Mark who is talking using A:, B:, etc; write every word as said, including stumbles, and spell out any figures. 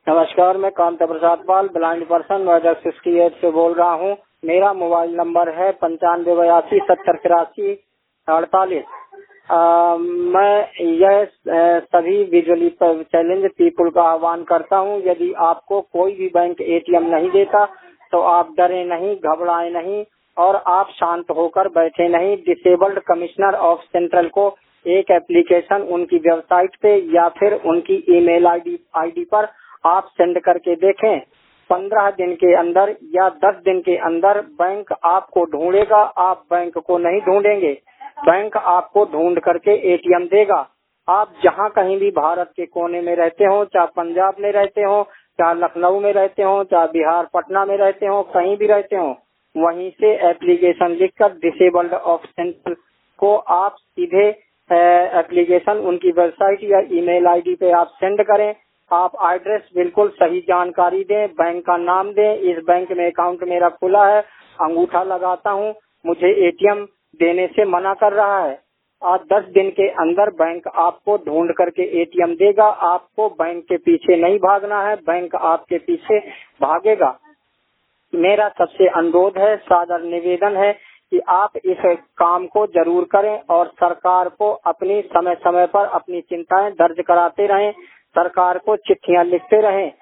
A: नमस्कार, मैं Kanta Prasad Pal blind person Noida sixty eight से बोल रहा हूँ। मेरा मोबाइल नंबर है पंचानवे बयासी सत्तर तिरासी अड़तालीस। मैं यह अ, सभी विजुअली चैलेंज पीपुल का आह्वान करता हूँ, यदि आपको कोई भी बैंक एटीएम नहीं देता तो आप डरे नहीं, घबराए नहीं और आप शांत होकर बैठे नहीं। डिसेबल्ड कमिश्नर ऑफ सेंट्रल को एक एप्लीकेशन उनकी वेबसाइट पे या फिर उनकी ईमेल आईडी आईडी पर आप सेंड करके देखें। पंद्रह दिन के अंदर या दस दिन के अंदर बैंक आपको ढूंढेगा, आप बैंक को नहीं ढूंढेंगे। बैंक आपको ढूंढ करके एटीएम देगा। आप जहां कहीं भी भारत के कोने में रहते हो, चाहे पंजाब में रहते हो, चाहे लखनऊ में रहते हो, चाहे बिहार पटना में रहते हो, कहीं भी रहते हो, वहीं से एप्लीकेशन लिखकर डिसेबल्ड ऑफ सेंट्रल को आप सीधे एप्लीकेशन उनकी वेबसाइट या ईमेल आईडी पे आप सेंड करें। आप एड्रेस बिल्कुल सही जानकारी दें, बैंक का नाम दें, इस बैंक में अकाउंट मेरा खुला है, अंगूठा लगाता हूं, मुझे एटीएम देने से मना कर रहा है। और दस दिन के अंदर बैंक आपको ढूंढ करके एटीएम देगा। आपको बैंक के पीछे नहीं भागना है, बैंक आपके पीछे भागेगा। मेरा सबसे अनुरोध है, सादर निवेदन है कि आप इस काम को जरूर करें और सरकार को अपनी समय समय पर अपनी चिंताएं दर्ज कराते रहें, सरकार को चिट्ठियां लिखते रहें।